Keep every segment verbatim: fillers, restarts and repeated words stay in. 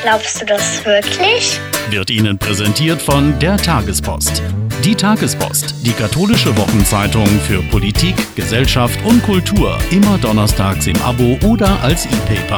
Glaubst du das wirklich? Wird Ihnen präsentiert von der Tagespost. Die Tagespost, die katholische Wochenzeitung für Politik, Gesellschaft und Kultur. Immer donnerstags im Abo oder als E-Paper.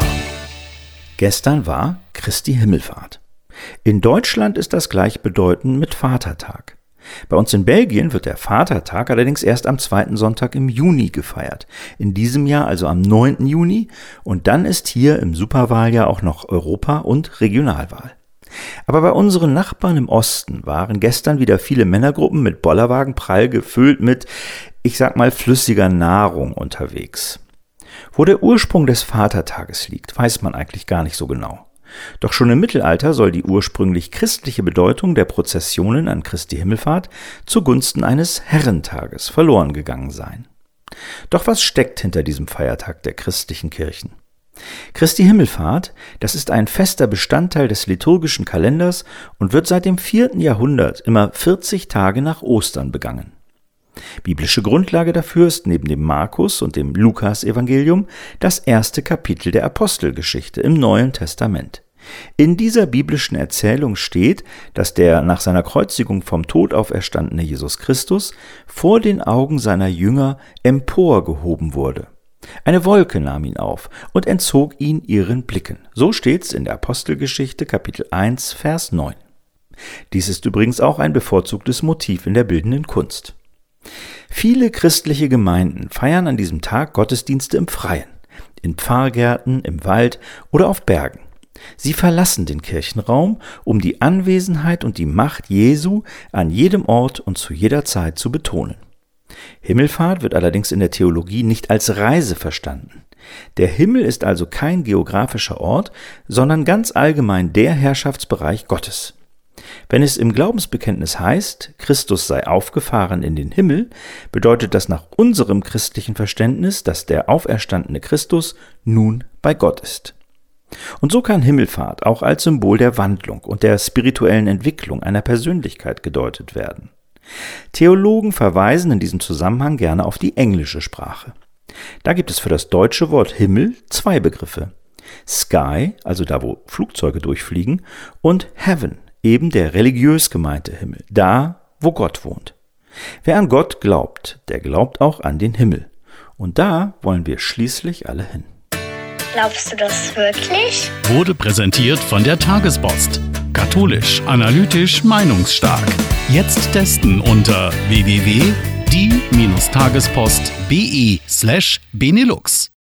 Gestern war Christi Himmelfahrt. In Deutschland ist das gleichbedeutend mit Vatertag. Bei uns in Belgien wird der Vatertag allerdings erst am zweiten Sonntag im Juni gefeiert. In diesem Jahr also am neunten Juni, und dann ist hier im Superwahljahr auch noch Europa- und Regionalwahl. Aber bei unseren Nachbarn im Osten waren gestern wieder viele Männergruppen mit Bollerwagen prall gefüllt mit, ich sag mal, flüssiger Nahrung unterwegs. Wo der Ursprung des Vatertages liegt, weiß man eigentlich gar nicht so genau. Doch schon im Mittelalter soll die ursprünglich christliche Bedeutung der Prozessionen an Christi Himmelfahrt zugunsten eines Herrentages verloren gegangen sein. Doch was steckt hinter diesem Feiertag der christlichen Kirchen? Christi Himmelfahrt, das ist ein fester Bestandteil des liturgischen Kalenders und wird seit dem vierten Jahrhundert immer vierzig Tage nach Ostern begangen. Biblische Grundlage dafür ist neben dem Markus- und dem Lukas-Evangelium das erste Kapitel der Apostelgeschichte im Neuen Testament. In dieser biblischen Erzählung steht, dass der nach seiner Kreuzigung vom Tod auferstandene Jesus Christus vor den Augen seiner Jünger emporgehoben wurde. Eine Wolke nahm ihn auf und entzog ihn ihren Blicken. So steht's in der Apostelgeschichte Kapitel eins, Vers neun. Dies ist übrigens auch ein bevorzugtes Motiv in der bildenden Kunst. Viele christliche Gemeinden feiern an diesem Tag Gottesdienste im Freien, in Pfarrgärten, im Wald oder auf Bergen. Sie verlassen den Kirchenraum, um die Anwesenheit und die Macht Jesu an jedem Ort und zu jeder Zeit zu betonen. Himmelfahrt wird allerdings in der Theologie nicht als Reise verstanden. Der Himmel ist also kein geografischer Ort, sondern ganz allgemein der Herrschaftsbereich Gottes. Wenn es im Glaubensbekenntnis heißt, Christus sei aufgefahren in den Himmel, bedeutet das nach unserem christlichen Verständnis, dass der auferstandene Christus nun bei Gott ist. Und so kann Himmelfahrt auch als Symbol der Wandlung und der spirituellen Entwicklung einer Persönlichkeit gedeutet werden. Theologen verweisen in diesem Zusammenhang gerne auf die englische Sprache. Da gibt es für das deutsche Wort Himmel zwei Begriffe. Sky, also da, wo Flugzeuge durchfliegen, und Heaven, eben der religiös gemeinte Himmel, da, wo Gott wohnt. Wer an Gott glaubt, der glaubt auch an den Himmel. Und da wollen wir schließlich alle hin. Glaubst du das wirklich? Wurde präsentiert von der Tagespost. Katholisch, analytisch, meinungsstark. Jetzt testen unter w w w punkt die Tagespost punkt b e slash Benelux.